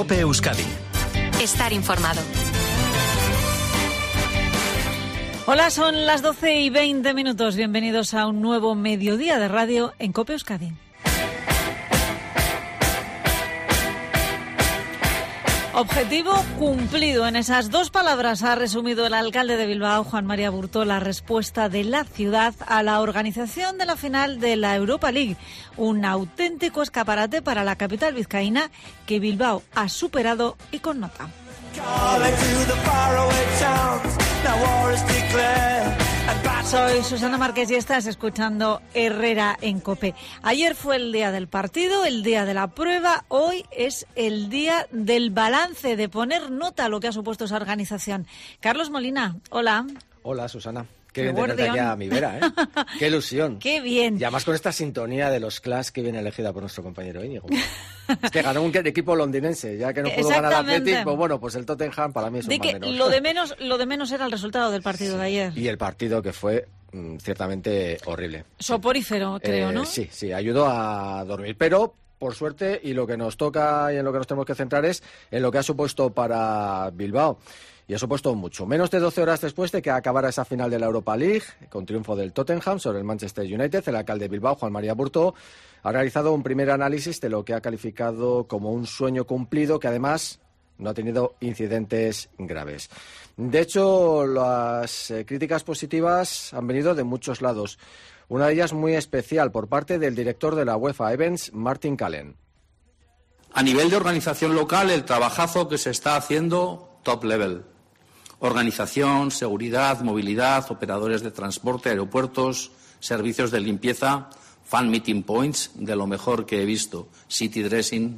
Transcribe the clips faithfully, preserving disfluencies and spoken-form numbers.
COPE Euskadi. Estar informado. Hola, son las doce y veinte minutos. Bienvenidos a un nuevo mediodía de radio en COPE Euskadi. Objetivo cumplido. En esas dos palabras ha resumido el alcalde de Bilbao, Juan María Burto, la respuesta de la ciudad a la organización de la final de la Europa League. Un auténtico escaparate para la capital vizcaína que Bilbao ha superado y con nota. Soy Susana Márquez y estás escuchando Herrera en COPE. Ayer fue el día del partido, el día de la prueba. Hoy es el día del balance, de poner nota a lo que ha supuesto esa organización. Carlos Molina, hola. Hola, Susana. Qué bien tenerte aquí a mi vera, ¿eh? Qué ilusión. Qué bien. Y además con esta sintonía de los Clash que viene elegida por nuestro compañero Íñigo. Es que ganó un equipo londinense, ya que no pudo ganar el Athletic, pues bueno, pues el Tottenham para mí es un de mal que menor. Lo de menos, lo de menos era el resultado del partido sí. de ayer. Y el partido que fue mm, ciertamente horrible. Soporífero, creo, eh, ¿no? Sí, sí, ayudó a dormir, pero por suerte, y lo que nos toca y en lo que nos tenemos que centrar es en lo que ha supuesto para Bilbao. Y ha supuesto mucho. Menos de doce horas después de que acabara esa final de la Europa League, con triunfo del Tottenham sobre el Manchester United, el alcalde de Bilbao, Juan María Burto, ha realizado un primer análisis de lo que ha calificado como un sueño cumplido que además no ha tenido incidentes graves. De hecho, las eh, críticas positivas han venido de muchos lados. Una de ellas muy especial por parte del director de la UEFA Events, Martin Callen. A nivel de organización local, el trabajazo que se está haciendo top level. Organización, seguridad, movilidad, operadores de transporte, aeropuertos, servicios de limpieza, fan meeting points, de lo mejor que he visto, city dressing.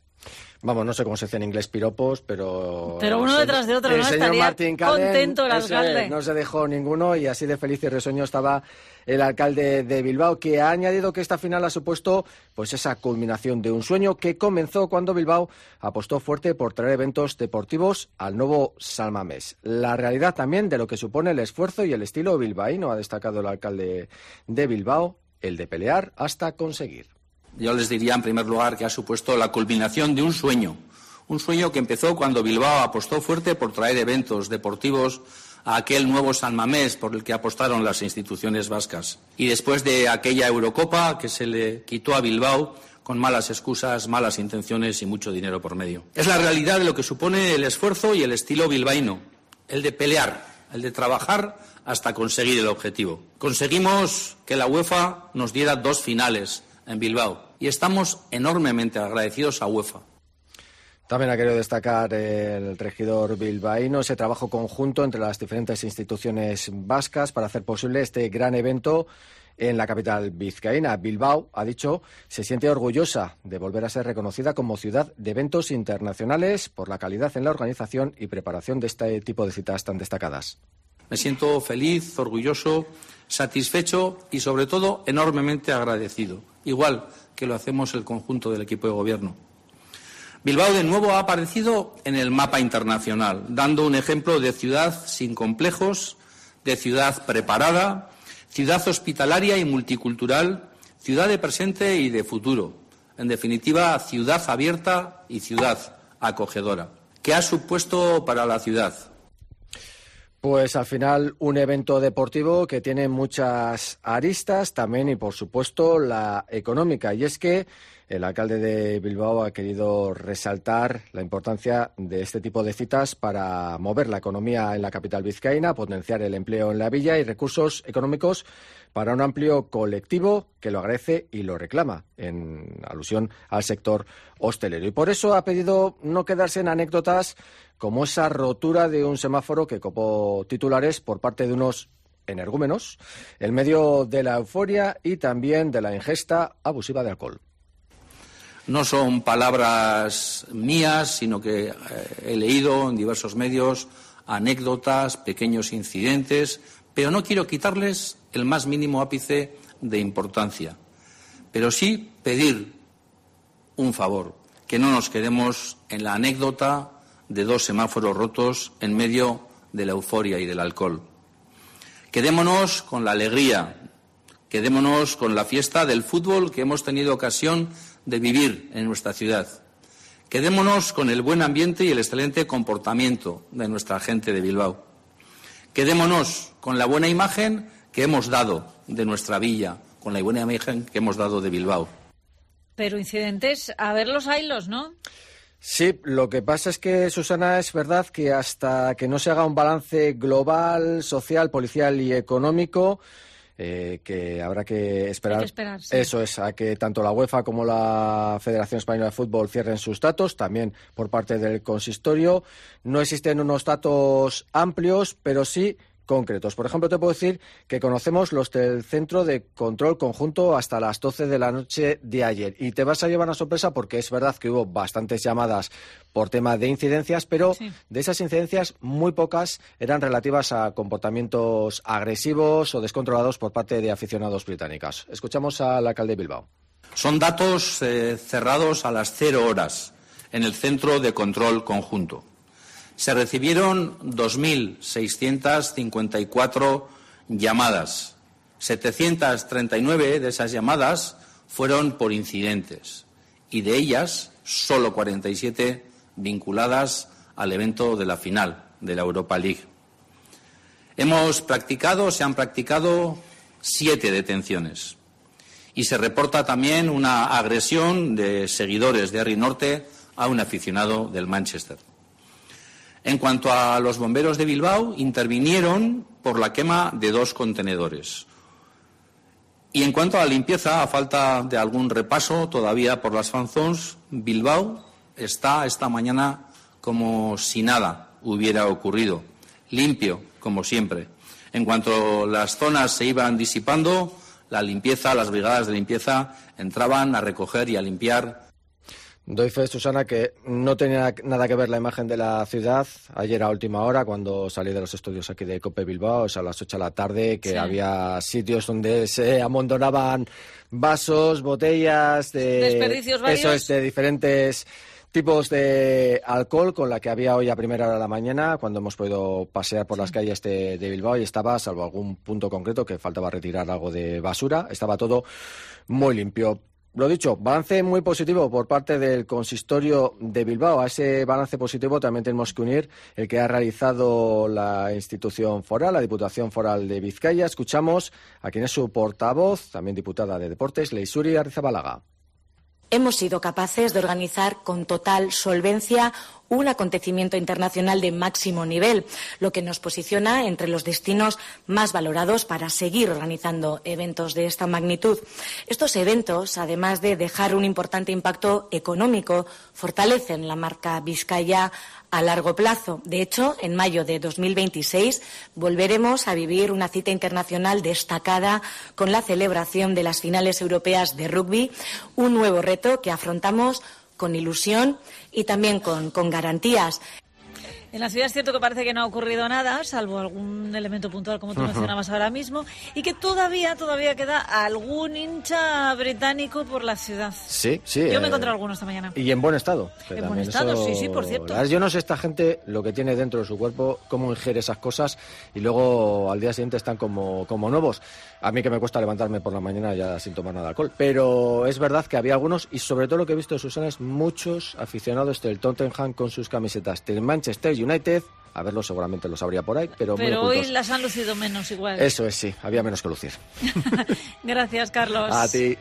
Vamos, no sé cómo se dice en inglés piropos, pero... Pero uno el, detrás de otro, el ¿no? señor Estaría Martin Callen, contento el alcalde. No se dejó ninguno y así de feliz y risueño estaba el alcalde de Bilbao, que ha añadido que esta final ha supuesto pues esa culminación de un sueño que comenzó cuando Bilbao apostó fuerte por traer eventos deportivos al nuevo San Mamés. La realidad también de lo que supone el esfuerzo y el estilo bilbaíno, ha destacado el alcalde de Bilbao, el de pelear hasta conseguir. Yo les diría, en primer lugar, que ha supuesto la culminación de un sueño. Un sueño que empezó cuando Bilbao apostó fuerte por traer eventos deportivos a aquel nuevo San Mamés por el que apostaron las instituciones vascas. Y después de aquella Eurocopa que se le quitó a Bilbao con malas excusas, malas intenciones y mucho dinero por medio. Es la realidad de lo que supone el esfuerzo y el estilo bilbaíno, el de pelear, el de trabajar hasta conseguir el objetivo. Conseguimos que la UEFA nos diera dos finales en Bilbao y estamos enormemente agradecidos a UEFA. También ha querido destacar el regidor bilbaíno ese trabajo conjunto entre las diferentes instituciones vascas para hacer posible este gran evento en la capital vizcaína. Bilbao, ha dicho, se siente orgullosa de volver a ser reconocida como ciudad de eventos internacionales por la calidad en la organización y preparación de este tipo de citas tan destacadas. Me siento feliz, orgulloso, satisfecho y, sobre todo, enormemente agradecido, igual que lo hacemos el conjunto del equipo de gobierno. Bilbao, de nuevo, ha aparecido en el mapa internacional, dando un ejemplo de ciudad sin complejos, de ciudad preparada, ciudad hospitalaria y multicultural, ciudad de presente y de futuro. En definitiva, ciudad abierta y ciudad acogedora. ¿Qué ha supuesto para la ciudad? Pues al final un evento deportivo que tiene muchas aristas también y por supuesto la económica. Y es que el alcalde de Bilbao ha querido resaltar la importancia de este tipo de citas para mover la economía en la capital vizcaína, potenciar el empleo en la villa y recursos económicos para un amplio colectivo que lo agradece y lo reclama, en alusión al sector hostelero. Y por eso ha pedido no quedarse en anécdotas como esa rotura de un semáforo que copó titulares por parte de unos energúmenos en medio de la euforia y también de la ingesta abusiva de alcohol. No son palabras mías, sino que eh, he leído en diversos medios anécdotas, pequeños incidentes, pero no quiero quitarles el más mínimo ápice de importancia. Pero sí pedir un favor, que no nos quedemos en la anécdota de dos semáforos rotos en medio de la euforia y del alcohol. Quedémonos con la alegría, quedémonos con la fiesta del fútbol que hemos tenido ocasión de vivir en nuestra ciudad. Quedémonos con el buen ambiente y el excelente comportamiento de nuestra gente de Bilbao. Quedémonos con la buena imagen que hemos dado de nuestra villa, con la buena imagen que hemos dado de Bilbao. Pero incidentes, a verlos haylos, ¿no? Sí, lo que pasa es que, Susana, es verdad que hasta que no se haga un balance global, social, policial y económico, eh, que habrá que esperar, Hay que esperar, sí. Eso es, a que tanto la UEFA como la Federación Española de Fútbol cierren sus datos, también por parte del consistorio. No existen unos datos amplios, pero sí concretos. Por ejemplo, te puedo decir que conocemos los del Centro de Control Conjunto hasta las doce de la noche de ayer. Y te vas a llevar una sorpresa porque es verdad que hubo bastantes llamadas por tema de incidencias, pero sí, de esas incidencias muy pocas eran relativas a comportamientos agresivos o descontrolados por parte de aficionados británicos. Escuchamos al alcalde de Bilbao. Son datos eh, cerrados a las cero horas en el Centro de Control Conjunto. Se recibieron dos mil seiscientas cincuenta y cuatro llamadas. setecientas treinta y nueve de esas llamadas fueron por incidentes y de ellas solo cuarenta y siete vinculadas al evento de la final de la Europa League. Hemos practicado, se han practicado siete detenciones y se reporta también una agresión de seguidores de Harry Norte a un aficionado del Manchester. En cuanto a los bomberos de Bilbao, intervinieron por la quema de dos contenedores. Y en cuanto a la limpieza, a falta de algún repaso todavía por las fanzones, Bilbao está esta mañana como si nada hubiera ocurrido, limpio como siempre. En cuanto las zonas se iban disipando, la limpieza, las brigadas de limpieza entraban a recoger y a limpiar. Doy fe, Susana, que no tenía nada que ver la imagen de la ciudad ayer a última hora, cuando salí de los estudios aquí de COPE Bilbao, es a las ocho de la tarde, que sí, había sitios donde se amontonaban vasos, botellas, de, desperdicios varios. Eso es, de diferentes tipos de alcohol, con la que había hoy a primera hora de la mañana, cuando hemos podido pasear por sí. las calles de, de Bilbao, y estaba, salvo algún punto concreto que faltaba retirar algo de basura, estaba todo muy limpio. Lo dicho, balance muy positivo por parte del consistorio de Bilbao. A ese balance positivo también tenemos que unir el que ha realizado la institución foral, la Diputación Foral de Vizcaya. Escuchamos a quien es su portavoz, también diputada de Deportes, Leisuri Arrizabalaga. Hemos sido capaces de organizar con total solvencia un acontecimiento internacional de máximo nivel, lo que nos posiciona entre los destinos más valorados para seguir organizando eventos de esta magnitud. Estos eventos, además de dejar un importante impacto económico, fortalecen la marca Vizcaya a largo plazo. De hecho, en mayo de dos mil veintiséis volveremos a vivir una cita internacional destacada con la celebración de las finales europeas de rugby, un nuevo reto que afrontamos con ilusión y también con, con garantías. En la ciudad es cierto que parece que no ha ocurrido nada, salvo algún elemento puntual, como tú uh-huh. mencionabas ahora mismo, y que todavía todavía queda algún hincha británico por la ciudad. Sí, sí. Yo eh, me he encontrado alguno esta mañana. Y en buen estado. En buen estado, eso, sí, sí, por cierto. Yo no sé esta gente lo que tiene dentro de su cuerpo, cómo ingiere esas cosas, y luego al día siguiente están como, como nuevos. A mí que me cuesta levantarme por la mañana ya sin tomar nada de alcohol. Pero es verdad que había algunos, y sobre todo lo que he visto de Susana es muchos aficionados del Tottenham con sus camisetas del Manchester United. A verlo seguramente los habría por ahí, pero Pero muy hoy las han lucido menos igual. Eso es, sí, había menos que lucir. Gracias, Carlos. A ti.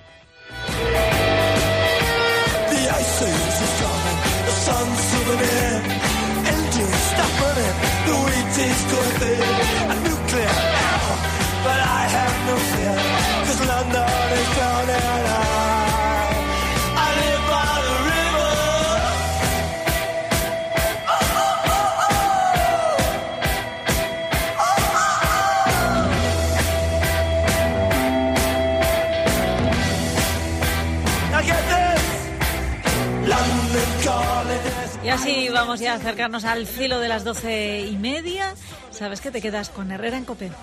Y así vamos ya a acercarnos al filo de las doce y media. ¿Sabes que te quedas con Herrera en COPE?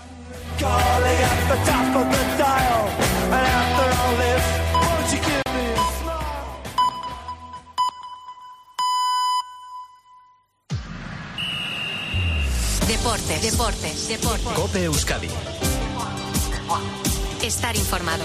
Deportes, deportes, deportes. COPE Euskadi. Estar informado.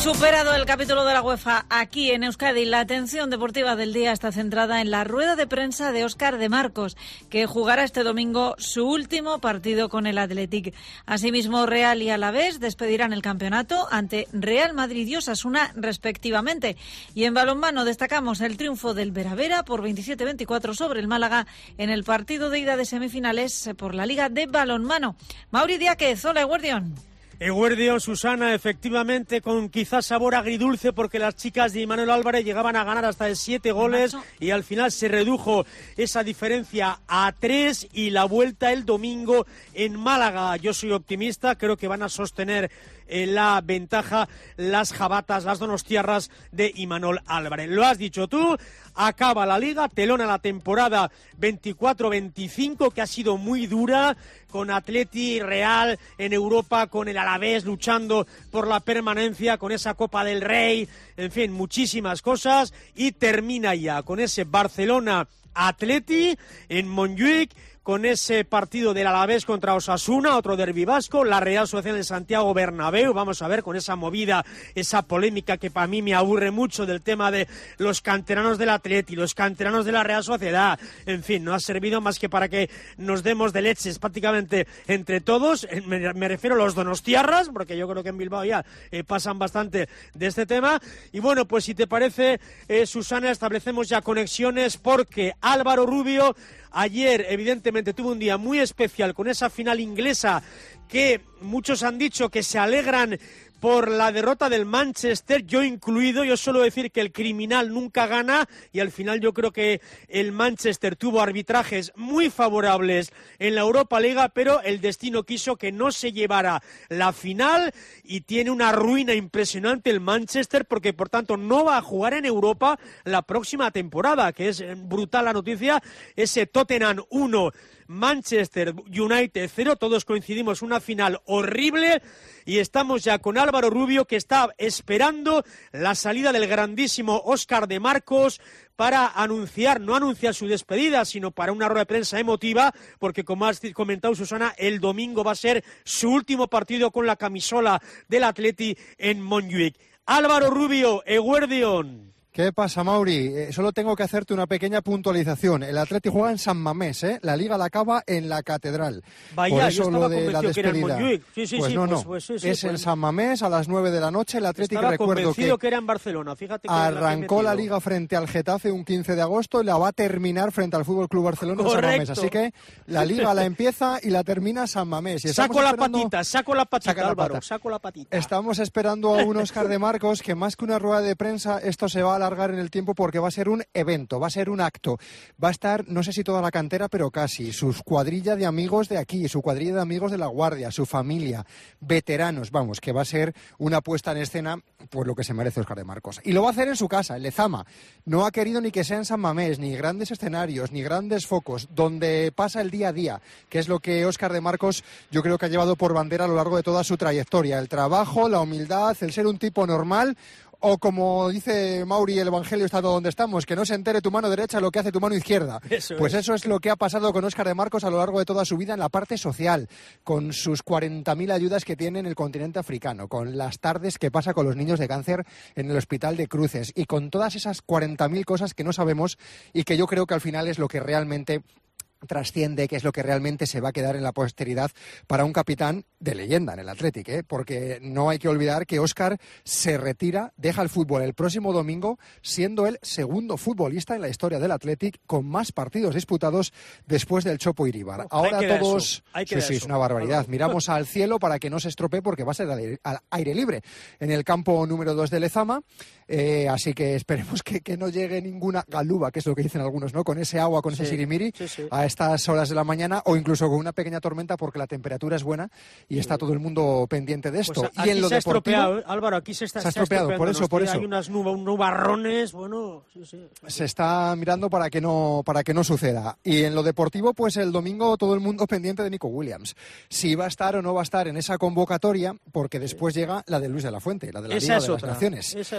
Superado el capítulo de la UEFA aquí en Euskadi, la atención deportiva del día está centrada en la rueda de prensa de Óscar de Marcos, que jugará este domingo su último partido con el Athletic. Asimismo, Real y Alavés despedirán el campeonato ante Real Madrid y Osasuna respectivamente. Y en balonmano destacamos el triunfo del Veravera por veintisiete veinticuatro sobre el Málaga en el partido de ida de semifinales por la Liga de Balonmano. Mauri Diáquez, hola, Eguardión. Eguardión, Susana, efectivamente con quizás sabor agridulce porque las chicas de Imanol Álvarez llegaban a ganar hasta de siete goles y al final se redujo esa diferencia a tres y la vuelta el domingo en Málaga. Yo soy optimista, creo que van a sostener eh, la ventaja las jabatas, las donostiarras de Imanol Álvarez. Lo has dicho tú, acaba la Liga, telona la temporada veinticuatro veinticinco que ha sido muy dura, con Atleti, Real en Europa, con el Alavés luchando por la permanencia, con esa Copa del Rey, en fin, muchísimas cosas, y termina ya con ese Barcelona-Atleti en Montjuic, con ese partido del Alavés contra Osasuna, otro derbi vasco, la Real Sociedad en Santiago Bernabéu. Vamos a ver con esa movida, esa polémica que para mí me aburre mucho del tema de los canteranos del Atleti, los canteranos de la Real Sociedad. En fin, no ha servido más que para que nos demos de leches prácticamente entre todos. Me, me refiero a los donostiarras, porque yo creo que en Bilbao ya eh, pasan bastante de este tema. Y bueno, pues si te parece, eh, Susana, establecemos ya conexiones porque Álvaro Rubio ayer evidentemente tuvo un día muy especial con esa final inglesa que muchos han dicho que se alegran por la derrota del Manchester, yo incluido. Yo suelo decir que el criminal nunca gana y al final yo creo que el Manchester tuvo arbitrajes muy favorables en la Europa League, pero el destino quiso que no se llevara la final y tiene una ruina impresionante el Manchester porque por tanto no va a jugar en Europa la próxima temporada, que es brutal la noticia. Ese Tottenham uno, Manchester United cero, todos coincidimos, una final horrible. Y estamos ya con Álvaro Rubio, que está esperando la salida del grandísimo Óscar de Marcos para anunciar, no anunciar su despedida, sino para una rueda de prensa emotiva, porque como has comentado, Susana, el domingo va a ser su último partido con la camisola del Atleti en Montjuic. Álvaro Rubio, Eguardión. ¿Qué pasa, Mauri? Eh, solo tengo que hacerte una pequeña puntualización. El Atleti juega en San Mamés, ¿eh? La Liga la acaba en la Catedral. Vaya, por eso yo estaba lo de la despedida. Que era en sí, sí, pues sí, no, pues, no. Pues, sí, sí, es pues, en San Mamés a las nueve de la noche. El Atleti, que recuerdo que, que era en Barcelona. Fíjate que arrancó la, la Liga frente al Getafe un quince de agosto y la va a terminar frente al Fútbol Club Barcelona. Correcto. En San Mamés. Así que la Liga la empieza y la termina San Mamés. Y saco la esperando... patita, saco la patita, Saca la Álvaro, pata. saco la patita. Estamos esperando a un Óscar de Marcos que más que una rueda de prensa, esto se va a alargar en el tiempo porque va a ser un evento, va a ser un acto. Va a estar, no sé si toda la cantera, pero casi, sus cuadrilla de amigos de aquí, su cuadrilla de amigos de La Guardia, su familia, veteranos, vamos, que va a ser una puesta en escena por lo que se merece Óscar de Marcos. Y lo va a hacer en su casa, en Lezama. No ha querido ni que sea en San Mamés, ni grandes escenarios, ni grandes focos, donde pasa el día a día, que es lo que Óscar de Marcos yo creo que ha llevado por bandera a lo largo de toda su trayectoria. El trabajo, la humildad, el ser un tipo normal. O como dice Mauri, el Evangelio está donde estamos, que no se entere tu mano derecha lo que hace tu mano izquierda. Eso pues es. Eso es lo que ha pasado con Óscar de Marcos a lo largo de toda su vida en la parte social, con sus cuarenta mil ayudas que tiene en el continente africano, con las tardes que pasa con los niños de cáncer en el Hospital de Cruces y con todas esas cuarenta mil cosas que no sabemos y que yo creo que al final es lo que realmente trasciende, que es lo que realmente se va a quedar en la posteridad para un capitán de leyenda en el Athletic, ¿eh? Porque no hay que olvidar que Óscar se retira, deja el fútbol el próximo domingo, siendo el segundo futbolista en la historia del Athletic con más partidos disputados después del Chopo Iríbar. Ahora todos... Sí, sí, es una barbaridad. Miramos al cielo para que no se estropee porque va a ser al aire, al aire libre en el campo número dos de Lezama, eh, así que esperemos que, que no llegue ninguna galuba, que es lo que dicen algunos, ¿no? Con ese agua, con sí, ese sirimiri, sí, sí. a estas horas de la mañana o incluso con una pequeña tormenta porque la temperatura es buena y está todo el mundo pendiente de esto. Pues y en lo se ha deportivo, estropeado, Álvaro, aquí se está se ha estropeado, por eso, por eso. Hay unas nubes, un nubarrones, bueno, sí, sí. Se está mirando para que no para que no suceda. Y en lo deportivo, pues el domingo todo el mundo pendiente de Nico Williams. Si va a estar o no va a estar en esa convocatoria, porque después llega la de Luis de la Fuente, la de la esa Liga es de otra, las Naciones. Esa es otra.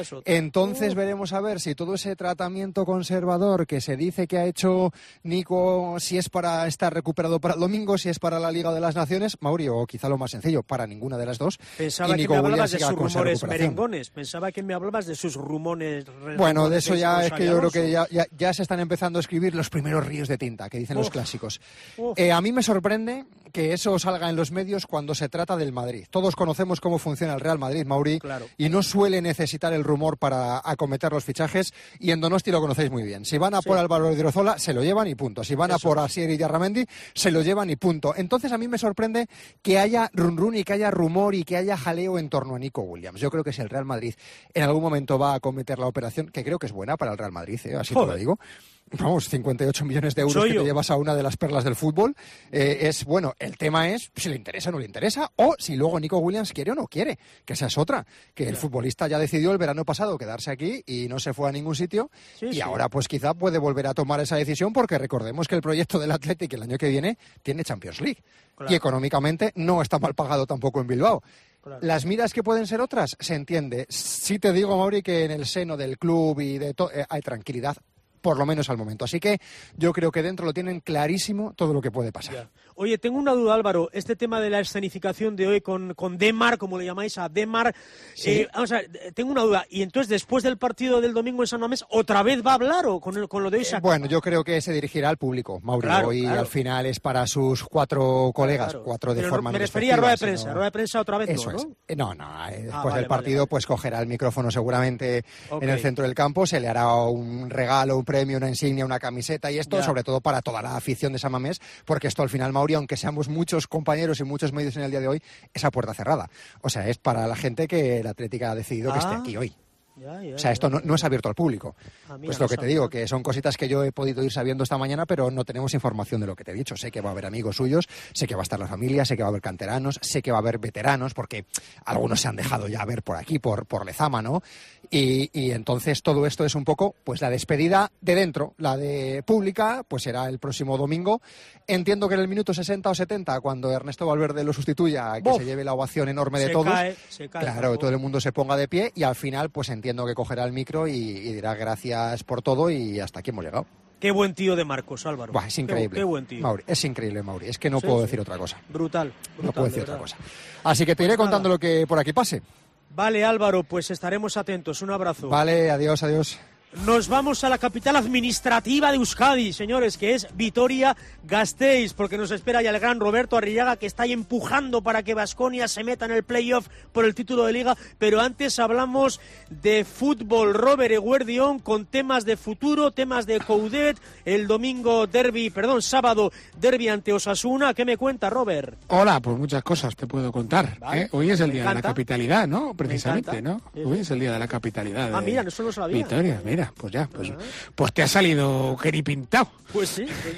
entonces veremos a ver si todo ese tratamiento conservador que se dice que ha hecho Nico, si es para estar recuperado para el domingo, si es para la Liga de las Naciones, Mauri, o quizá lo más sencillo, para ninguna de las dos. Pensaba que me hablabas de sus rumores merengones, pensaba que me hablabas de sus rumores. Bueno, de eso ya es que yo creo que ya, ya, ya se están empezando a escribir los primeros ríos de tinta, que dicen uf, los clásicos. Eh, a mí me sorprende que eso salga en los medios cuando se trata del Madrid. Todos conocemos cómo funciona el Real Madrid, Mauri, claro. y no suele necesitar el rumor para acometer los fichajes, y en Donosti lo conocéis muy bien. Si van a sí. por Álvaro Odriozola, se lo llevan y punto. Si van eso. a por Asier y Yarramendi, se lo llevan y punto. Entonces a mí me sorprende que haya run run y que haya rumor y que haya jaleo en torno a Nico Williams. Yo creo que si el Real Madrid en algún momento va a acometer la operación, que creo que es buena para el Real Madrid, ¿eh? así Joder. te lo digo. Vamos, cincuenta y ocho millones de euros Soy que yo. te llevas a una de las perlas del fútbol. Eh, es, bueno, el tema es si le interesa o no le interesa, o si luego Nico Williams quiere o no quiere, que esa es otra. Que el futbolista ya decidió el verano pasado quedarse aquí y no se fue a ningún sitio. Sí, y sí. ahora, pues quizá puede volver a tomar esa decisión, porque recordemos que el proyecto del Athletic el año que viene tiene Champions League. Claro. Y económicamente no está mal pagado tampoco en Bilbao. Claro. Las miras que pueden ser otras, se entiende. Sí te digo, Mauri, que en el seno del club y de todo eh, hay tranquilidad, por lo menos al momento. Así que yo creo que dentro lo tienen clarísimo todo lo que puede pasar. Ya. Oye, tengo una duda, Álvaro. Este tema de la escenificación de hoy con, con Demar, como le llamáis a Demar, sí. eh, vamos a ver, tengo una duda. ¿Y entonces después del partido del domingo en San Mamés, otra vez va a hablar o con, el, con lo de hoy se eh, Bueno, yo creo que se dirigirá al público, Mauri, claro, y claro. al final es para sus cuatro colegas, claro. cuatro de Pero forma no, me refería a rueda de prensa, sino... rueda de prensa otra vez Eso no, es. ¿no? No, no, eh, después ah, vale, del partido vale, pues cogerá el micrófono seguramente okay. en el centro del campo, se le hará un regalo, un premio, una insignia, una camiseta y esto, ya. sobre todo para toda la afición de San Mamés, porque esto al final, Mauri, aunque seamos muchos compañeros y muchos medios en el día de hoy, es a puerta cerrada. O sea, es para la gente que la Atlética ha decidido ah. que esté aquí hoy. Ya, ya, o sea, esto no, no es abierto al público. Ah, mira, pues lo que te digo, que son cositas que yo he podido ir sabiendo esta mañana, pero no tenemos información de lo que te he dicho. Sé que va a haber amigos suyos, sé que va a estar la familia, sé que va a haber canteranos, sé que va a haber veteranos, porque algunos se han dejado ya ver por aquí, por, por Lezama, ¿no? Y, y entonces todo esto es un poco, pues la despedida de dentro, la de pública, pues será el próximo domingo. Entiendo que en el minuto sesenta o setenta, cuando Ernesto Valverde lo sustituya, que Uf, se lleve la ovación enorme de se todos, cae, se cae, claro, todo el mundo se ponga de pie y al final, pues entiendo que cogerá el micro y, y dirá gracias por todo y hasta aquí hemos llegado. Qué buen tío de Marcos, Álvaro. Buah, es increíble. Qué, qué buen tío. Mauri, es increíble, Mauri. Es que no sí, puedo sí. decir otra cosa. Brutal, brutal. No puedo decir otra cosa. Así que te iré pues contando nada. lo que por aquí pase. Vale, Álvaro, pues estaremos atentos. Un abrazo. Vale, adiós, adiós. Nos vamos a la capital administrativa de Euskadi, señores, que es Vitoria-Gasteiz, porque nos espera ya el gran Roberto Arrillaga, que está ahí empujando para que Baskonia se meta en el playoff por el título de Liga. Pero antes hablamos de fútbol, Robert Eguerdión, con temas de futuro, temas de Coudet, el domingo derbi, perdón, sábado derbi ante Osasuna. ¿Qué me cuenta, Robert? Hola, pues muchas cosas te puedo contar. Vale, ¿eh? Hoy es el día de la capitalidad, ¿no? Precisamente, ¿no? Sí, sí. Hoy es el día de la capitalidad. De ah, mira, eso no lo sabía. Vitoria, mira. Pues ya, pues, pues te ha salido geripintado. Pues sí, pues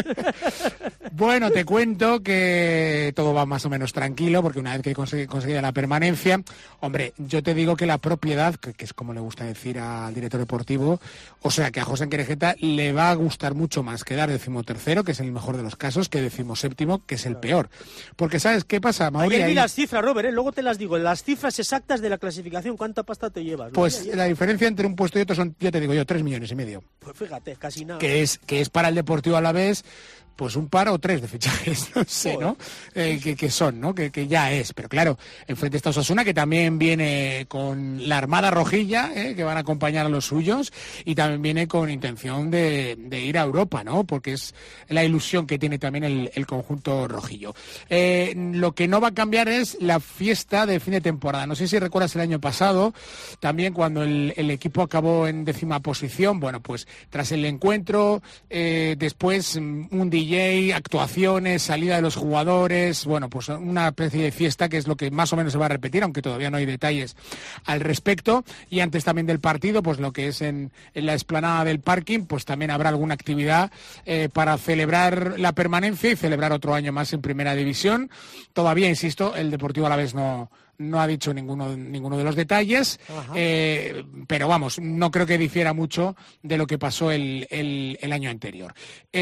sí. Bueno, te cuento que todo va más o menos tranquilo, porque una vez que he conseguido la permanencia, hombre, yo te digo que la propiedad, que, que es como le gusta decir al director deportivo, o sea que a José Querejeta le va a gustar mucho más quedar decimotercero, que es el mejor de los casos, que decimoséptimo, que es el peor. Porque ¿sabes qué pasa, Mauri? Ayer vi las cifras, Robert, ¿eh? Luego te las digo, las cifras exactas de la clasificación, ¿cuánta pasta te llevas? Pues la diferencia entre un puesto y otro son, ya te digo yo, tres millones y medio. Pues fíjate, casi nada. Que es, que es para el Deportivo Alavés, pues un par o tres de fichajes, no sé, ¿no? Eh, que, que son, ¿no? Que, que ya es. Pero claro, enfrente está Osasuna, que también viene con la Armada Rojilla, ¿eh? Que van a acompañar a los suyos, y también viene con intención de, de ir a Europa, ¿no? Porque es la ilusión que tiene también el, el conjunto rojillo. Eh, lo que no va a cambiar es la fiesta de fin de temporada. No sé si recuerdas el año pasado, también cuando el, el equipo acabó en décima posición, bueno, pues tras el encuentro, eh, después un D J, actuaciones, salida de los jugadores, bueno, pues una especie de fiesta que es lo que más o menos se va a repetir, aunque todavía no hay detalles al respecto. Y antes también del partido, pues lo que es en, en la explanada del parking, pues también habrá alguna actividad eh, para celebrar la permanencia y celebrar otro año más en Primera División. Todavía, insisto, el Deportivo Alavés no, no ha dicho ninguno, ninguno de los detalles, eh, pero vamos, no creo que difiera mucho de lo que pasó el, el, el año anterior.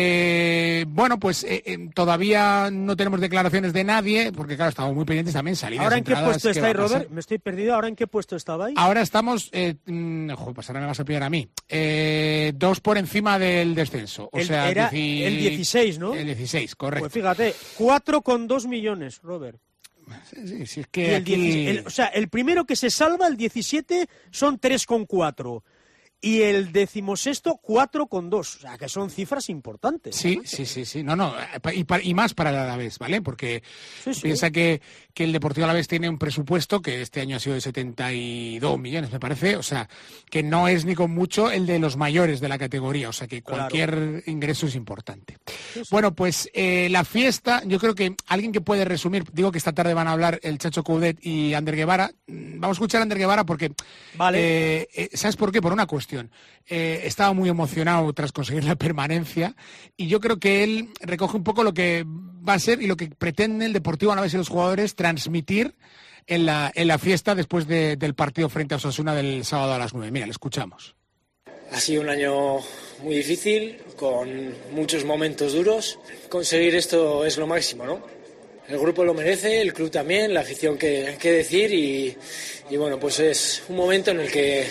Eh, bueno, pues eh, eh, todavía no tenemos declaraciones de nadie, porque claro, estamos muy pendientes también, salidas, ¿Ahora en qué entradas, puesto ¿qué estáis, va a pasar? Robert? Me estoy perdido. ¿Ahora en qué puesto estabais? Ahora estamos, eh, mm, joder, pues ahora me vas a pillar a mí, eh, dos por encima del descenso. O el, sea, era dieci... el dieciséis, ¿no? El dieciséis, correcto. Pues fíjate, cuatro con dos millones, Robert. Sí, sí, sí, es Y que el aquí... dieciséis, el, o sea, el primero que se salva, el diecisiete, son tres con cuatro. Y el decimosexto, cuatro con dos. O sea, que son cifras importantes. Sí, ¿no? sí, sí, sí. No, no, y, pa- y más para el Alavés, ¿vale? Porque Sí, sí. piensa que, que el Deportivo Alavés tiene un presupuesto que este año ha sido de setenta y dos millones, me parece. O sea, que no es ni con mucho el de los mayores de la categoría. O sea, que cualquier claro. ingreso es importante. Sí, sí. Bueno, pues eh, la fiesta, yo creo que alguien que puede resumir, digo que esta tarde van a hablar el Chacho Coudet y Ander Guevara. Vamos a escuchar a Ander Guevara porque... Vale. Eh, eh, ¿Sabes por qué? Por una cuestión. Eh, estaba muy emocionado tras conseguir la permanencia y yo creo que él recoge un poco lo que va a ser y lo que pretende el Deportivo Alavés y los jugadores transmitir en la, en la fiesta después de, del partido frente a Osasuna del sábado a las nueve. Mira, le escuchamos. Ha sido un año muy difícil, con muchos momentos duros. Conseguir esto es lo máximo, ¿no? El grupo lo merece, el club también, la afición que, que decir y, y bueno, pues es un momento en el que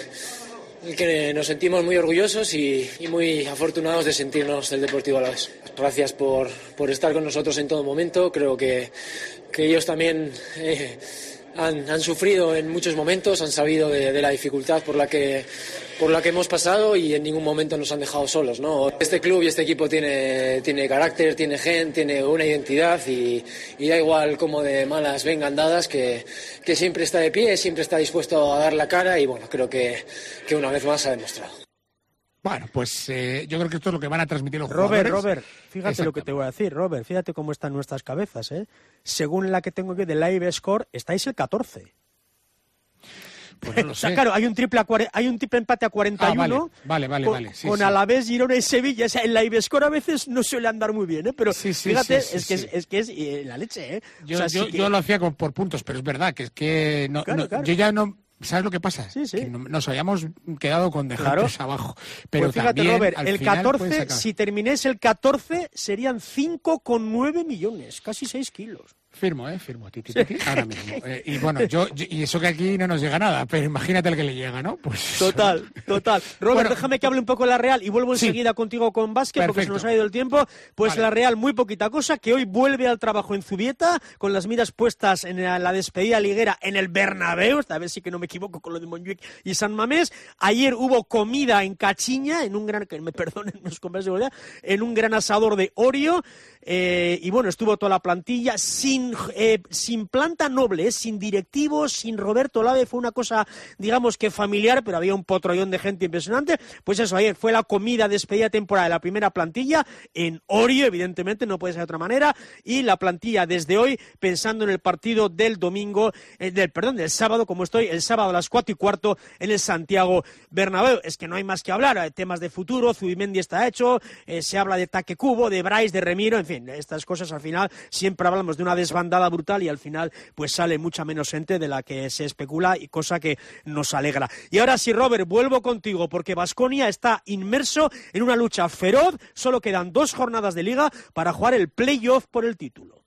el que nos sentimos muy orgullosos y, y muy afortunados de sentirnos del Deportivo Alavés. Gracias por, por estar con nosotros en todo momento. Creo que, que ellos también eh, han, han sufrido en muchos momentos, han sabido de, de la dificultad por la que por la que hemos pasado y en ningún momento nos han dejado solos, ¿no? Este club y este equipo tiene, tiene carácter, tiene gen, tiene una identidad y, y da igual cómo de malas vengan dadas, que, que siempre está de pie, siempre está dispuesto a dar la cara y bueno, creo que, que una vez más ha demostrado. Bueno, pues eh, yo creo que esto es lo que van a transmitir los Robert, jugadores. Robert, fíjate lo que te voy a decir, Robert, fíjate cómo están nuestras cabezas, ¿eh? Según la que tengo aquí de Live Score, estáis el catorce. Pues no lo o sea, sé. claro, hay un triple a cuare... hay un triple empate a cuarenta y uno. Ah, vale, vale, vale. Con, vale. Sí, con sí. Alavés, Girona y Sevilla. O sea, el Live Score a veces no suele andar muy bien, ¿eh? Pero sí, sí, fíjate, sí, sí, es, que sí. Es, es que es eh, la leche, ¿eh? Yo, o sea, yo, sí que... yo lo hacía con, por puntos, pero es verdad que es que no, claro, no, claro. yo ya no... ¿Sabes lo que pasa? Sí, sí. Que no, nos habíamos quedado con dejarnos claro. abajo. Pero pues fíjate, también, Robert, al el final catorce, si terminéis el catorce, serían cinco con nueve millones, casi seis kilos. Firmo, ¿eh? Firmo, titi, titi, ahora mismo. Eh, y bueno, yo, yo, y eso que aquí no nos llega nada, pero imagínate el que le llega, ¿no? Pues total, total. Robert, bueno, déjame que hable un poco de la Real y vuelvo enseguida sí. contigo con básquet, porque se nos ha ido el tiempo. Pues vale. La Real, muy poquita cosa, que hoy vuelve al trabajo en Zubieta, con las miras puestas en la despedida liguera en el Bernabéu, esta vez sí que no me equivoco con lo de Montjuic y San Mamés. Ayer hubo comida en Cachiña, en un gran, que me perdonen los compañeros de seguridad, en un gran asador de Orio, eh, y bueno, estuvo toda la plantilla sin... Eh, sin planta noble, ¿eh? Sin directivos, sin Roberto Lave, fue una cosa, digamos que familiar, pero había un potrollón de gente impresionante. Pues eso, ayer fue la comida despedida temporada de la primera plantilla en Orio, evidentemente, no puede ser de otra manera, y la plantilla desde hoy, pensando en el partido del domingo, eh, del, perdón, del sábado, como estoy, el sábado a las cuatro y cuarto en el Santiago Bernabéu. Es que no hay más que hablar, hay temas de futuro, Zubimendi está hecho, eh, se habla de Taque Cubo, de Bryce, de Remiro, en fin, estas cosas al final siempre hablamos de una desbandada brutal y al final pues sale mucha menos gente de la que se especula y cosa que nos alegra. Y ahora sí, Robert, vuelvo contigo porque Baskonia está inmerso en una lucha feroz, solo quedan dos jornadas de liga para jugar el playoff por el título.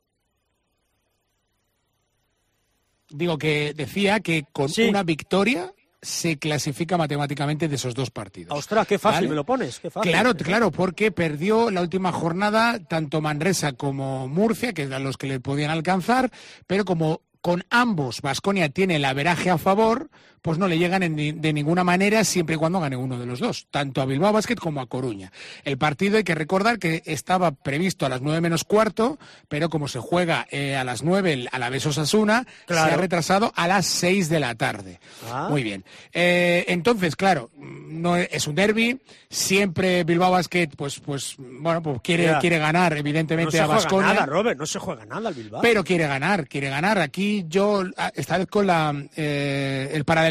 Digo que decía que con sí. una victoria se clasifica matemáticamente de esos dos partidos. ¡Ostras, qué fácil ¿vale? me lo pones! Qué fácil. Claro, claro, porque perdió la última jornada tanto Manresa como Murcia, que eran los que le podían alcanzar, pero como con ambos Baskonia tiene el averaje a favor, pues no le llegan en, de ninguna manera siempre y cuando gane uno de los dos, tanto a Bilbao Basket como a Coruña. El partido hay que recordar que estaba previsto a las nueve menos cuarto, pero como se juega eh, a las nueve el Alavés Osasuna, claro. se ha retrasado a las seis de la tarde. Ah. Muy bien. Eh, entonces, claro, no es un derbi, siempre Bilbao Basket, pues, pues, bueno, pues quiere, quiere ganar, evidentemente, no a Baskonia. No se juega nada, Robert, no se juega nada al Bilbao. Pero quiere ganar, quiere ganar. Aquí yo, esta vez con la, eh, el paralelismo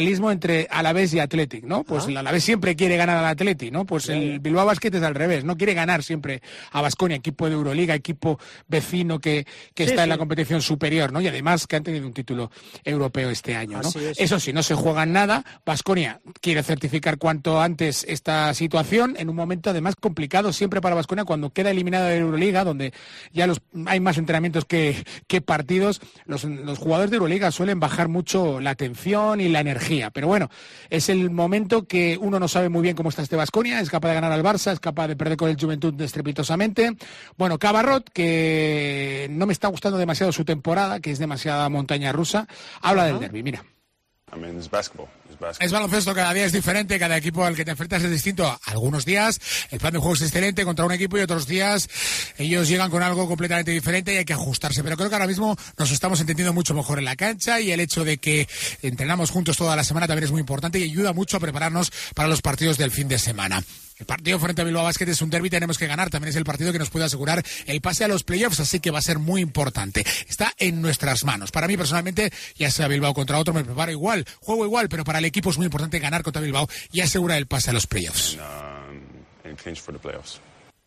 paralelismo entre Alavés y Athletic, ¿no? Pues ah. el Alavés siempre quiere ganar al Athletic, ¿no? Pues sí. el Bilbao Basket es al revés, no quiere ganar siempre a Baskonia, equipo de Euroliga, equipo vecino que, que sí, está sí. en la competición superior, ¿no? Y además que han tenido un título europeo este año, ¿no? Eso sí, no se juegan nada. Baskonia quiere certificar cuanto antes esta situación, en un momento además complicado siempre para Baskonia, cuando queda eliminado de Euroliga, donde ya los hay más entrenamientos que, que partidos. Los, los jugadores de Euroliga suelen bajar mucho la atención y la energía, pero bueno, es el momento que uno no sabe muy bien cómo está este Baskonia, es capaz de ganar al Barça, es capaz de perder con el Juventud estrepitosamente. Bueno, Cabarrot, que no me está gustando demasiado su temporada, que es demasiada montaña rusa, habla uh-huh. del derbi, mira. I mean, it's basketball. It's basketball. Es baloncesto, cada día es diferente, cada equipo al que te enfrentas es distinto. Algunos días el plan de juego es excelente contra un equipo y otros días ellos llegan con algo completamente diferente y hay que ajustarse. Pero creo que ahora mismo nos estamos entendiendo mucho mejor en la cancha y el hecho de que entrenamos juntos toda la semana también es muy importante y ayuda mucho a prepararnos para los partidos del fin de semana. El partido frente a Bilbao Basket es un derbi, tenemos que ganar, también es el partido que nos puede asegurar el pase a los playoffs, así que va a ser muy importante. Está en nuestras manos. Para mí personalmente, ya sea Bilbao contra otro, me preparo igual, juego igual, pero para el equipo es muy importante ganar contra Bilbao y asegurar el pase a los playoffs. And, um, clinch for the playoffs.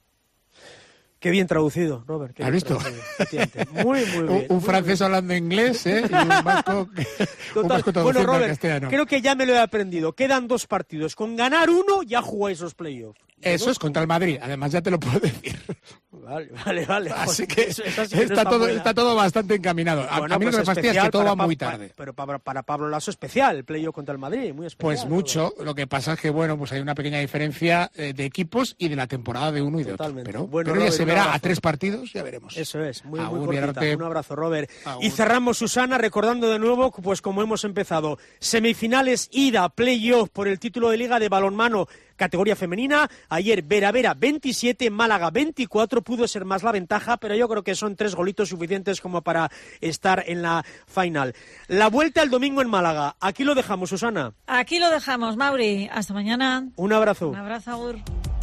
Qué bien traducido, Robert. ¿Has visto? Muy, muy bien. Un muy francés bien. hablando inglés, ¿eh? Y un vasco, un vasco traduciendo bueno, Robert, al castellano. Creo que ya me lo he aprendido. Quedan dos partidos. Con ganar uno ya jugáis los playoffs. Eso es contra el Madrid, además ya te lo puedo decir. Vale, vale, vale. Así que eso, eso sí que está, no todo, está, está todo bastante encaminado. A, bueno, a mí pues lo que me fastidia es que todo va muy tarde. Pa, pero para, para Pablo Lasso especial, el playoff contra el Madrid, muy especial. Pues mucho, todo. Lo que pasa es que bueno, pues hay una pequeña diferencia eh, de equipos y de la temporada de uno y Totalmente. de otro. Pero, bueno, pero Robert, ya se verá a tres partidos, ya veremos. Eso es, muy, Agur, muy cortita. Arte. Un abrazo, Robert. Agur. Y cerramos, Susana, recordando de nuevo, pues como hemos empezado, semifinales ida, playoff por el título de Liga de Balonmano categoría femenina. Ayer Vera Vera veintisiete, Málaga veinticuatro, pudo ser más la ventaja, pero yo creo que son tres golitos suficientes como para estar en la final. La vuelta el domingo en Málaga. Aquí lo dejamos, Susana. Aquí lo dejamos, Mauri. Hasta mañana. Un abrazo. Un abrazo, Agur.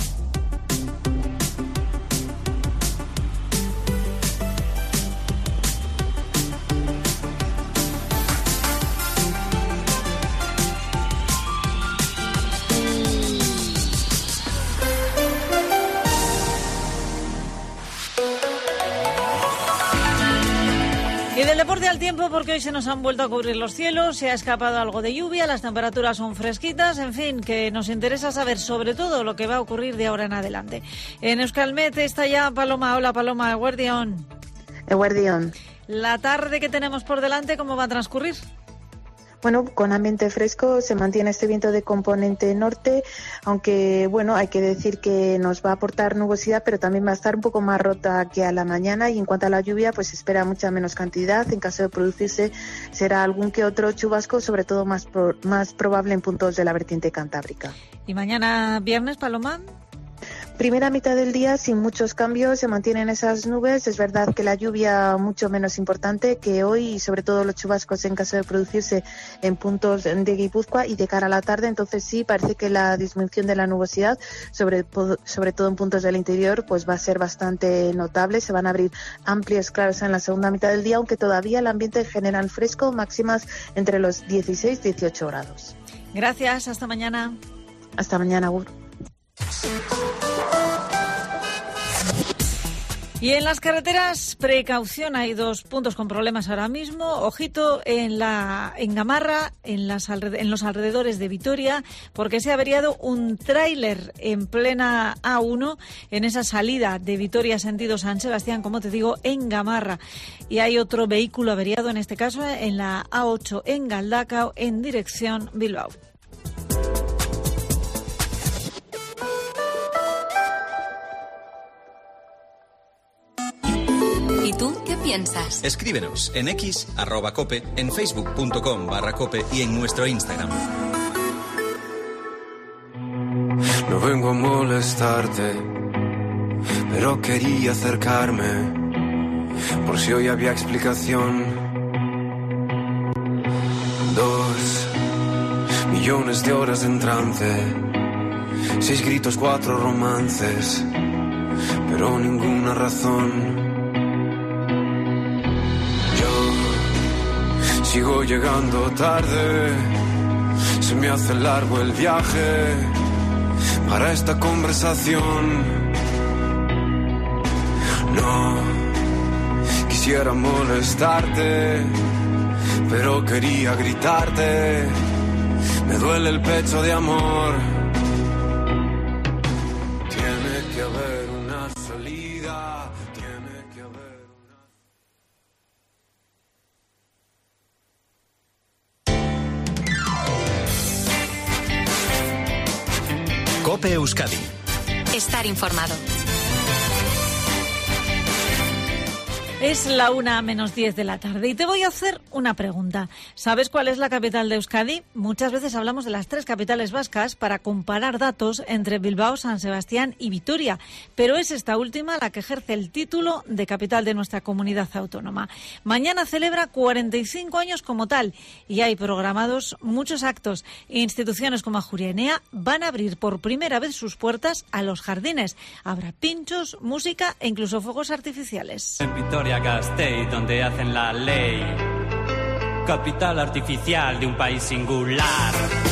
Y del deporte al tiempo, porque hoy se nos han vuelto a cubrir los cielos, se ha escapado algo de lluvia, las temperaturas son fresquitas, en fin, que nos interesa saber sobre todo lo que va a ocurrir de ahora en adelante. En Euskalmet está ya Paloma. Hola, Paloma, Eguerdión. Eguerdión. La tarde que tenemos por delante, ¿cómo va a transcurrir? Bueno, con ambiente fresco se mantiene este viento de componente norte, aunque bueno, hay que decir que nos va a aportar nubosidad, pero también va a estar un poco más rota que a la mañana. Y en cuanto a la lluvia, pues se espera mucha menos cantidad. En caso de producirse, será algún que otro chubasco, sobre todo más, pro, más probable en puntos de la vertiente cantábrica. ¿Y mañana viernes, Paloma? Primera mitad del día sin muchos cambios, se mantienen esas nubes. Es verdad que la lluvia mucho menos importante que hoy, y sobre todo los chubascos en caso de producirse en puntos de Guipúzcoa, y de cara a la tarde, entonces sí, parece que la disminución de la nubosidad, sobre, sobre todo en puntos del interior, pues va a ser bastante notable. Se van a abrir amplios claros en la segunda mitad del día, aunque todavía el ambiente general fresco, máximas entre los dieciséis y dieciocho grados. Gracias, hasta mañana. Hasta mañana, Agur. Y en las carreteras, precaución, hay dos puntos con problemas ahora mismo. Ojito en la en Gamarra, en, las alred- en los alrededores de Vitoria, porque se ha averiado un tráiler en plena A uno, en esa salida de Vitoria sentido San Sebastián, como te digo, en Gamarra. Y hay otro vehículo averiado, en este caso en la A ocho en Galdacao, en dirección Bilbao. ¿Y tú qué piensas? Escríbenos en X, arroba cope, en facebook.com barra cope y en nuestro Instagram. No vengo a molestarte, pero quería acercarme, por si hoy había explicación. Dos millones de horas en trance, seis gritos, cuatro romances, pero ninguna razón. Yo sigo llegando tarde, Se me hace largo el viaje para esta conversación. No quisiera molestarte, pero quería gritarte. Me duele el pecho de amor. Tiene que haber una salida. Tiene que haber una... COPE Euskadi. Estar informado. Es la una menos diez de la tarde y te voy a hacer una pregunta. ¿Sabes cuál es la capital de Euskadi? Muchas veces hablamos de las tres capitales vascas para comparar datos entre Bilbao, San Sebastián y Vitoria, pero es esta última la que ejerce el título de capital de nuestra comunidad autónoma. Mañana celebra cuarenta y cinco años como tal y hay programados muchos actos. Instituciones como Ajuria Enea van a abrir por primera vez sus puertas a los jardines. Habrá pinchos, música e incluso fuegos artificiales. En Vitoria Gasteiz, donde hacen la ley, capital artificial de un país singular.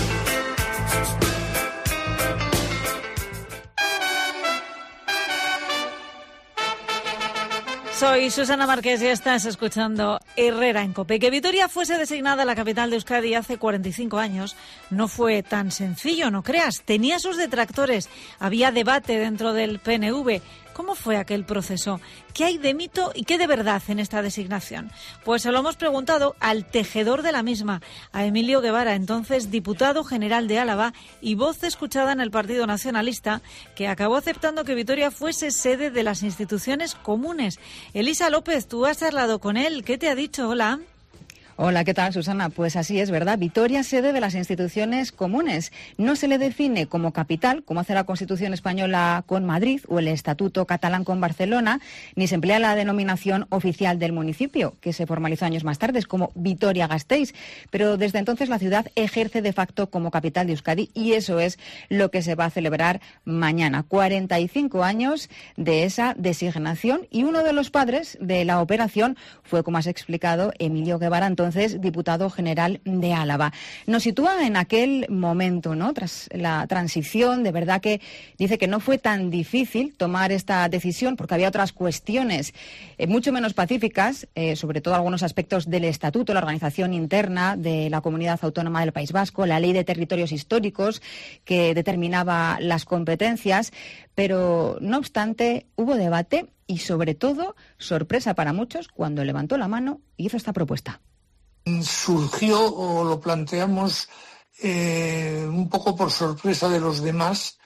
Soy Susana Márquez y estás escuchando Herrera en COPE. Que Vitoria fuese designada la capital de Euskadi hace cuarenta y cinco años no fue tan sencillo, no creas. Tenía sus detractores, había debate dentro del P N V. ¿Cómo fue aquel proceso? ¿Qué hay de mito y qué de verdad en esta designación? Pues se lo hemos preguntado al tejedor de la misma, a Emilio Guevara, entonces diputado general de Álava y voz escuchada en el Partido Nacionalista, que acabó aceptando que Vitoria fuese sede de las instituciones comunes. Elisa López, tú has charlado con él. ¿Qué te ha dicho? Hola. Hola, ¿qué tal, Susana? Pues así es, ¿verdad? Vitoria, sede de las instituciones comunes. No se le define como capital, como hace la Constitución española con Madrid o el Estatuto catalán con Barcelona, ni se emplea la denominación oficial del municipio, que se formalizó años más tarde, como Vitoria-Gasteiz. Pero desde entonces la ciudad ejerce de facto como capital de Euskadi y eso es lo que se va a celebrar mañana. cuarenta y cinco años de esa designación y uno de los padres de la operación fue, como has explicado, Emilio Guevara, entonces diputado general de Álava. Nos sitúa en aquel momento, ¿no? Tras la transición, de verdad que dice que no fue tan difícil tomar esta decisión porque había otras cuestiones eh, mucho menos pacíficas, eh, sobre todo algunos aspectos del estatuto, la organización interna de la Comunidad Autónoma del País Vasco, la ley de territorios históricos que determinaba las competencias, pero no obstante hubo debate y sobre todo sorpresa para muchos cuando levantó la mano y hizo esta propuesta. Surgió o lo planteamos eh, un poco por sorpresa de los demás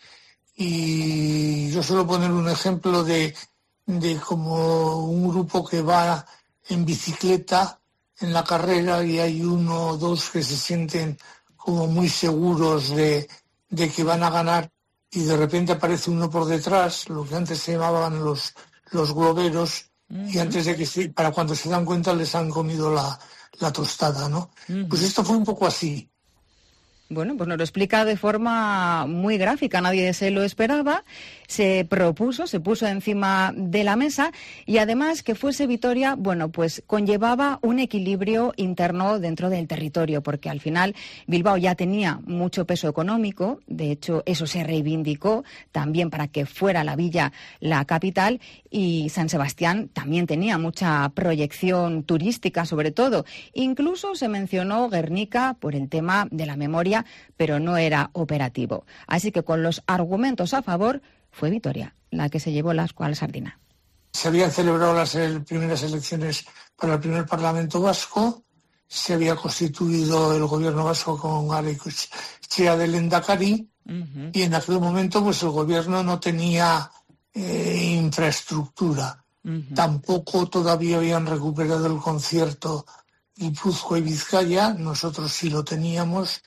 y yo suelo poner un ejemplo de, de como un grupo que va en bicicleta en la carrera y hay uno o dos que se sienten como muy seguros de, de que van a ganar y de repente aparece uno por detrás, lo que antes se llamaban los, los globeros, uh-huh. y antes de que se, para cuando se dan cuenta les han comido la la tostada, ¿no? Uh-huh. Pues esto fue un poco así. Bueno, pues nos lo explica de forma muy gráfica, nadie se lo esperaba, se propuso, se puso encima de la mesa y además que fuese Vitoria, bueno, pues conllevaba un equilibrio interno dentro del territorio, porque al final Bilbao ya tenía mucho peso económico, de hecho eso se reivindicó también para que fuera la villa la capital y San Sebastián también tenía mucha proyección turística sobre todo, incluso se mencionó Guernica por el tema de la memoria, pero no era operativo. Así que con los argumentos a favor, fue Vitoria la que se llevó la escuadra sardina. Se habían celebrado las el, primeras elecciones para el primer Parlamento vasco, se había constituido el gobierno vasco con Garaikoetxea de Lehendakari, uh-huh. y en aquel momento pues el gobierno no tenía eh, infraestructura. Uh-huh. Tampoco todavía habían recuperado el concierto Guipúzcoa y Vizcaya, nosotros sí lo teníamos,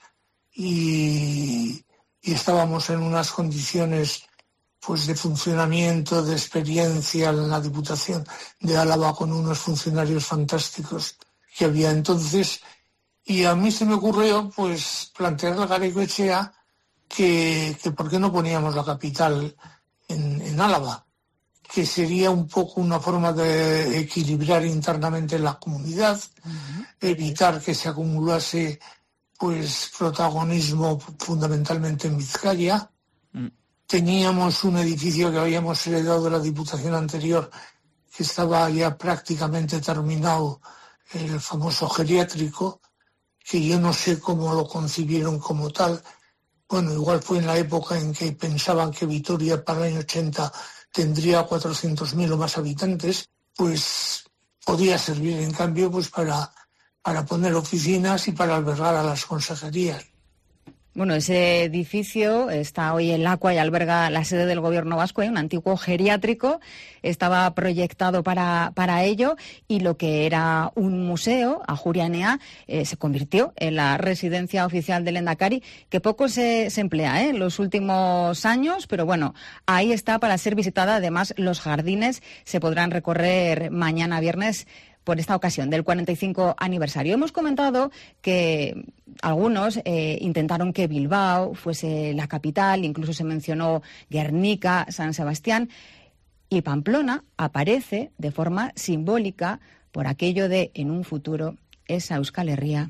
Y, y estábamos en unas condiciones pues de funcionamiento, de experiencia en la Diputación de Álava con unos funcionarios fantásticos que había entonces y a mí se me ocurrió pues plantearle a Garaikoetxea que, que por qué no poníamos la capital en, en Álava, que sería un poco una forma de equilibrar internamente la comunidad, uh-huh. evitar que se acumulase pues protagonismo fundamentalmente en Vizcaya. Mm. Teníamos un edificio que habíamos heredado de la Diputación anterior, que estaba ya prácticamente terminado, el famoso geriátrico, que yo no sé cómo lo concibieron como tal. Bueno, igual fue en la época en que pensaban que Vitoria para el año ochenta tendría cuatrocientos mil o más habitantes, pues podía servir en cambio pues para, para poner oficinas y para albergar a las consejerías. Bueno, ese edificio está hoy en Lacua y alberga la sede del Gobierno vasco, ¿eh? Un antiguo geriátrico, estaba proyectado para, para ello, y lo que era un museo, Ajuria Enea, eh, se convirtió en la residencia oficial del Lehendakari, que poco se, se emplea ¿eh? en los últimos años, pero bueno, ahí está para ser visitada. Además, los jardines se podrán recorrer mañana viernes por esta ocasión del cuarenta y cinco aniversario. Hemos comentado que algunos eh, intentaron que Bilbao fuese la capital, incluso se mencionó Guernica, San Sebastián, y Pamplona aparece de forma simbólica por aquello de, en un futuro, esa Euskal Herria.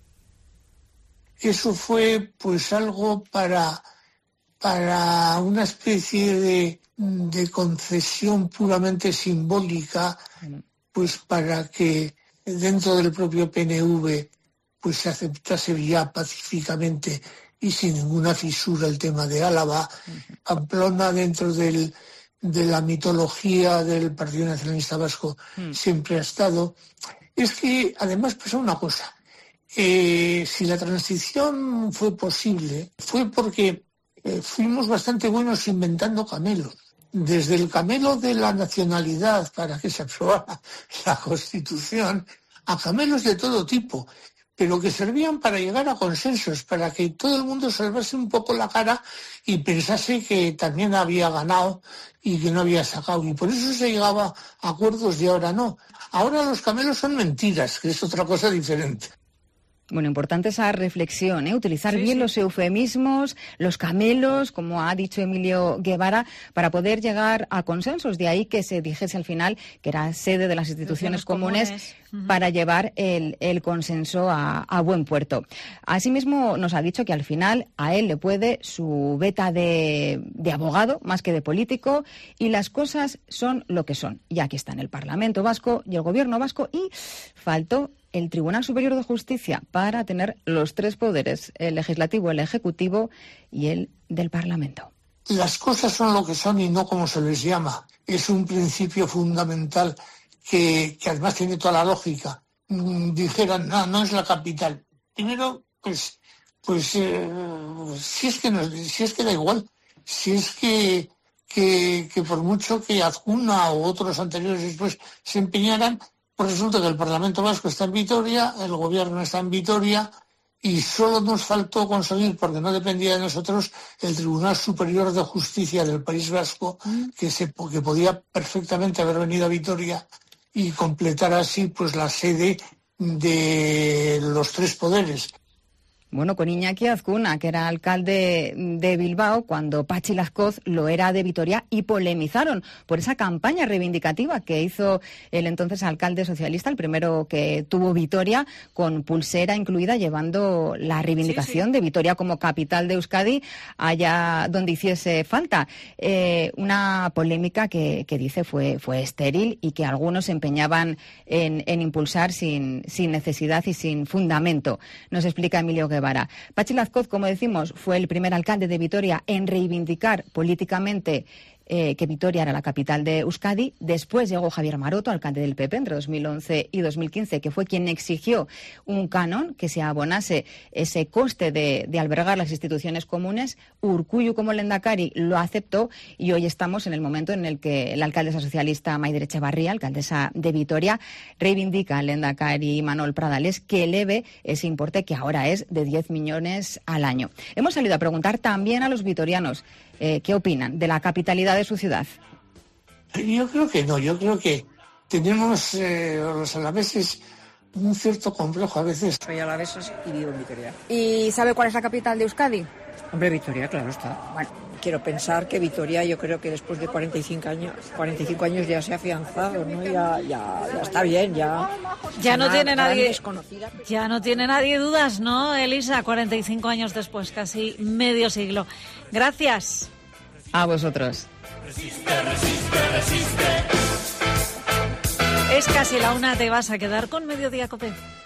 Eso fue pues algo para, para una especie de, de concesión puramente simbólica, pues para que dentro del propio P N V pues se aceptase ya pacíficamente y sin ninguna fisura el tema de Álava. Pamplona, dentro del, de la mitología del Partido Nacionalista Vasco, mm. siempre ha estado. Es que además pasa una cosa, eh, si la transición fue posible fue porque eh, fuimos bastante buenos inventando camelos. Desde el camelo de la nacionalidad para que se aprobara la Constitución, a camelos de todo tipo, pero que servían para llegar a consensos, para que todo el mundo salvase un poco la cara y pensase que también había ganado y que no había sacado. Y por eso se llegaba a acuerdos y ahora no. Ahora los camelos son mentiras, que es otra cosa diferente. Bueno, importante esa reflexión, ¿eh? Utilizar sí, bien sí. los eufemismos, los camelos, como ha dicho Emilio Guevara, para poder llegar a consensos. De ahí que se dijese al final que era sede de las instituciones comunes, comunes. Uh-huh. para llevar el, el consenso a, a buen puerto. Asimismo, nos ha dicho que al final a él le puede su beta de, de abogado más que de político, y las cosas son lo que son. Y aquí están el Parlamento Vasco y el Gobierno vasco, y faltó el Tribunal Superior de Justicia para tener los tres poderes, el legislativo, el ejecutivo y el del Parlamento. Las cosas son lo que son y no como se les llama. Es un principio fundamental que, que además tiene toda la lógica. Mm, dijeran, no, no es la capital. Primero, pues, pues eh, si es que no, si es que da igual, si es que, que, que por mucho que Azcuna o otros anteriores después se empeñaran, pues resulta que el Parlamento Vasco está en Vitoria, el Gobierno está en Vitoria, y solo nos faltó conseguir, porque no dependía de nosotros, el Tribunal Superior de Justicia del País Vasco, que, se, que podía perfectamente haber venido a Vitoria y completar así pues la sede de los tres poderes. Bueno, con Iñaki Azcuna, que era alcalde de Bilbao, cuando Patxi Lazcoz lo era de Vitoria, y polemizaron por esa campaña reivindicativa que hizo el entonces alcalde socialista, el primero que tuvo Vitoria, con pulsera incluida, llevando la reivindicación sí, sí. de Vitoria como capital de Euskadi allá donde hiciese falta. Eh, una polémica que, que dice fue, fue estéril y que algunos se empeñaban en, en impulsar sin, sin necesidad y sin fundamento. Nos explica Emilio Guevara. Patxi Lazcoz, como decimos, fue el primer alcalde de Vitoria en reivindicar políticamente eh, que Vitoria era la capital de Euskadi. Después llegó Javier Maroto, alcalde del P P, entre dos mil once y dos mil quince, que fue quien exigió un canon que se abonase ese coste de, de albergar las instituciones comunes. Urkullu, como Lehendakari, lo aceptó, y hoy estamos en el momento en el que la alcaldesa socialista Maider Etxebarria, alcaldesa de Vitoria, reivindica al Lehendakari Manuel Pradales que eleve ese importe, que ahora es de diez millones al año. Hemos salido a preguntar también a los vitorianos eh, qué opinan de la capitalidad de su ciudad. Yo creo que no, yo creo que tenemos eh, los alaveses un cierto complejo a veces. Soy alavesos y vivo en Vitoria. ¿Y sabe cuál es la capital de Euskadi? Hombre, Vitoria, claro está. Bueno, quiero pensar que Vitoria, yo creo que después de cuarenta y cinco años, cuarenta y cinco años ya se ha afianzado, ¿no? Ya, ya, ya está bien, ya. Ya no tiene nadie. Desconocida. Ya no tiene nadie dudas, ¿no, Elisa? cuarenta y cinco años después, casi medio siglo. Gracias. A vosotros. Resiste, resiste, resiste. Es casi la una, te vas a quedar con Mediodía Cope.